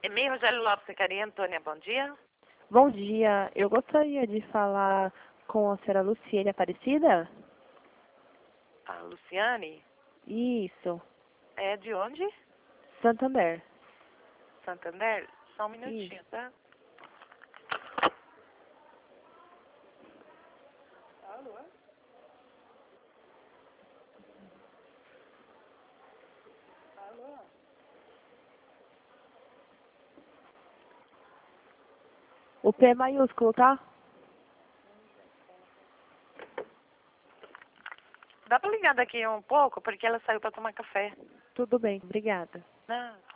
E-mail Rogério Lopes, Secretaria Antônia, bom dia. Bom dia, eu gostaria de falar com a senhora Luciene Aparecida? A Luciane, Isso, é de onde? Santander. Santander? Só um Isso. minutinho, tá? Alô? Alô? O P é maiúsculo, tá? Dá pra ligar daqui um pouco, porque ela saiu pra tomar café. Tudo bem, obrigada. Não.